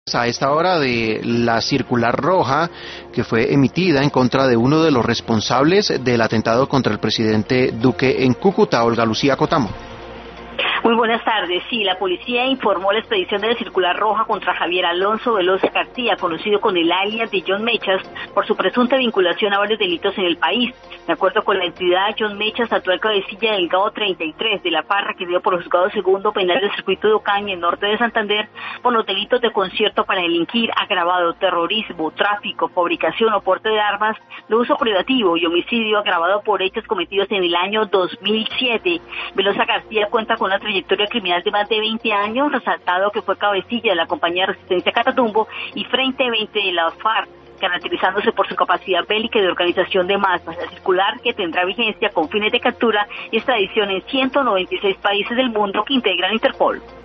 A esta hora de la circular roja que fue emitida en contra de uno de los responsables del atentado contra el presidente Duque en Cúcuta. Olga Lucía Cotamo. Muy buenas tardes. Sí, la policía informó la expedición de la circular roja contra Javier Alonso Veloz García, conocido con el alias de John Mechas, por su presunta vinculación a varios delitos en el país. De acuerdo con la entidad, John Mechas actual cabecilla del GAO 33 de la FARC, que dio por el juzgado segundo penal del circuito de Ocaña, en norte de Santander, por los delitos de concierto para delinquir, agravado, terrorismo, tráfico, fabricación o porte de armas, de uso privativo y homicidio agravado por hechos cometidos en el año 2007. Velosa García cuenta con una trayectoria criminal de más de 20 años, resaltado que fue cabecilla de la compañía de resistencia Catatumbo y Frente 20 de la FARC, caracterizándose por su capacidad bélica y de organización de masas. La circular, que tendrá vigencia con fines de captura y extradición en 196 países del mundo que integran Interpol.